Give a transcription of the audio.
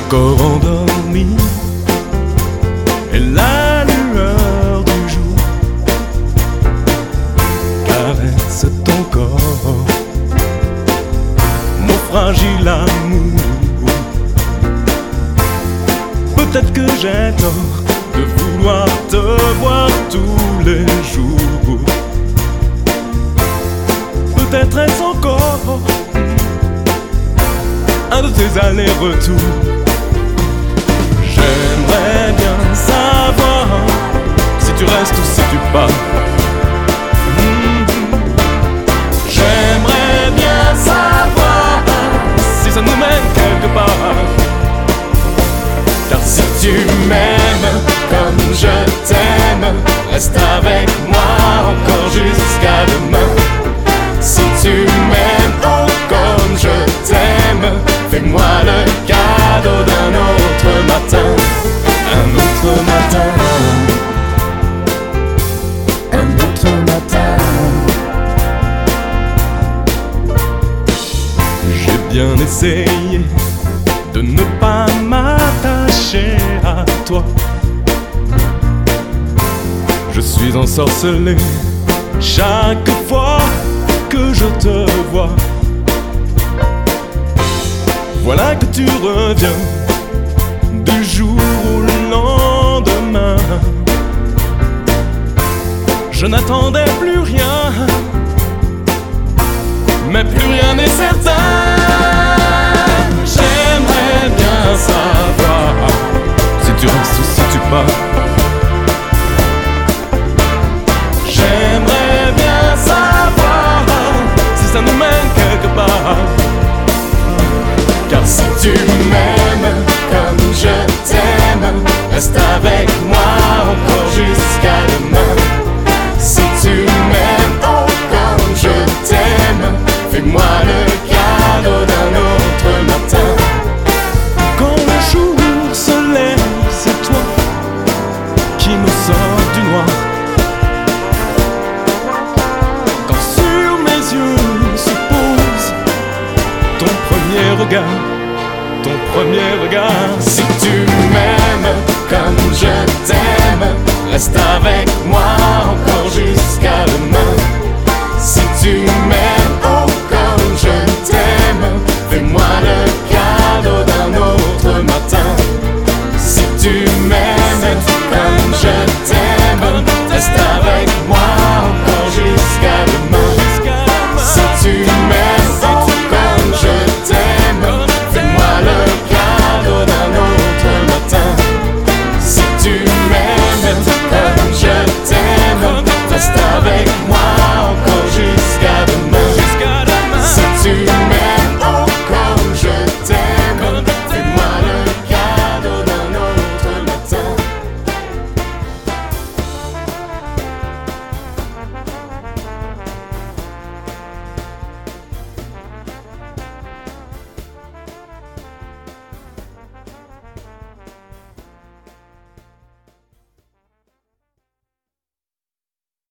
corps endormi et la lueur du jour caresse ton corps, mon fragile amour. Peut-être que j'ai tort de vouloir te voir tous les jours. Peut-être est-ce encore un de tes allers-retours. J'aimerais bien savoir si tu restes ou si tu pars. J'aimerais bien savoir si ça nous mène quelque part. Car si tu m'aimes comme je t'aime, reste avec moi encore jusqu'à demain. Si tu m'aimes oh comme je t'aime, fais-moi le cadeau d'un autre matin. Un autre matin. Un autre matin. J'ai bien essayé de ne pas m'attacher à toi. Je suis ensorcelé chaque fois que je te vois. Voilà que tu reviens du jour au lendemain. Je n'attendais plus rien, mais plus rien n'est certain. J'aimerais bien savoir si tu restes ou si tu pars. J'aimerais bien savoir si ça nous mène quelque part. Car si tu m'aimes comme je t'aime, reste avec moi encore jusqu'à demain. Si tu m'aimes oh comme je t'aime, fais-moi le cadeau d'un autre matin. Quand le jour se lève, c'est toi qui me sors du noir. Quand sur mes yeux se pose ton premier regard, ton premier regard. Si tu m'aimes comme je t'aime, reste avec moi encore jusqu'à demain. Si tu m'aimes